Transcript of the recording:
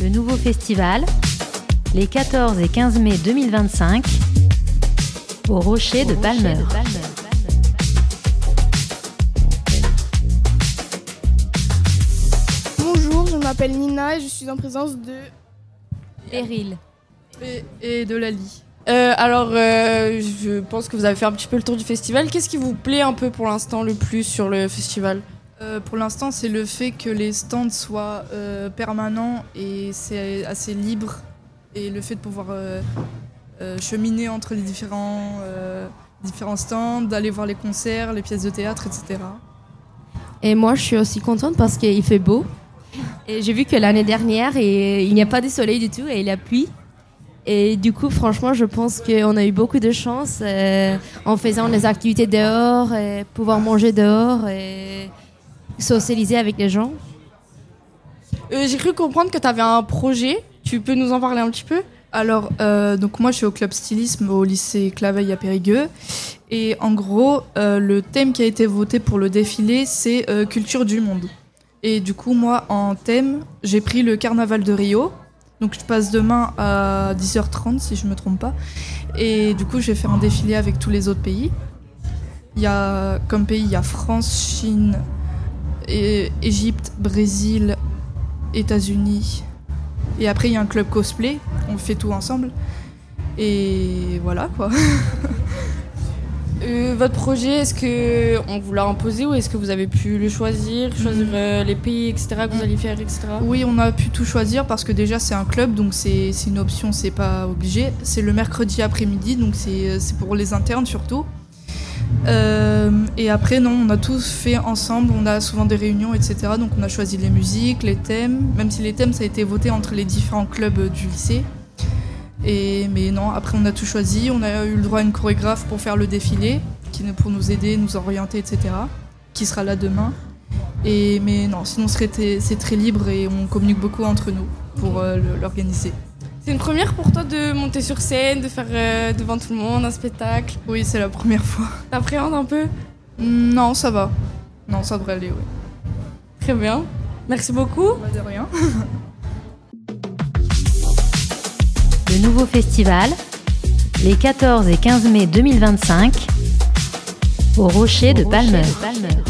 Le nouveau festival, les 14 et 15 mai 2025, au Rocher de Palmer. Bonjour, je m'appelle Nina et je suis en présence de Beryl et de Lali. Je pense que vous avez fait un petit peu le tour du festival. Qu'est-ce qui vous plaît un peu pour l'instant le plus sur le festival ? Pour l'instant, c'est le fait que les stands soient permanents et c'est assez libre. Et le fait de pouvoir cheminer entre les différents stands, d'aller voir les concerts, les pièces de théâtre, etc. Et moi, je suis aussi contente parce qu'il fait beau. Et j'ai vu que l'année dernière, il n'y a pas de soleil du tout et il a plu. Et du coup, franchement, je pense qu'on a eu beaucoup de chance en faisant des activités dehors, et pouvoir manger dehors et socialiser avec les gens. J'ai cru comprendre que tu avais un projet. Tu peux nous en parler un petit peu ? Alors, donc moi, je suis au club stylisme au lycée Claveil à Périgueux. Et en gros, le thème qui a été voté pour le défilé, c'est culture du monde. Et du coup, moi, en thème, j'ai pris le carnaval de Rio. Donc, je passe demain à 10h30, si je ne me trompe pas. Et du coup, je vais faire un défilé avec tous les autres pays. Comme pays, il y a France, Chine, Égypte, Brésil, États-Unis. Et après, il y a un club cosplay. On fait tout ensemble. Et voilà, quoi. Votre projet, est-ce qu'on vous l'a imposé ou est-ce que vous avez pu le choisir les pays, etc., que vous alliez faire, etc. Oui, on a pu tout choisir parce que déjà, c'est un club, donc c'est une option, c'est pas obligé. C'est le mercredi après-midi, donc c'est pour les internes surtout. Et après, non, on a tous fait ensemble, on a souvent des réunions, etc. Donc on a choisi les musiques, les thèmes, même si les thèmes, ça a été voté entre les différents clubs du lycée. Mais non, après on a tout choisi, on a eu le droit à une chorégraphe pour faire le défilé, pour nous aider, nous orienter, etc. Qui sera là demain. Mais non, sinon c'est très libre et on communique beaucoup entre nous pour l'organiser. C'est une première pour toi de monter sur scène, de faire devant tout le monde un spectacle ? Oui, c'est la première fois. T'appréhendes un peu ? Non, ça va. Non, ça devrait aller, oui. Très bien. Merci beaucoup. De rien. Le nouveau festival, les 14 et 15 mai 2025, au Rocher de Palmer.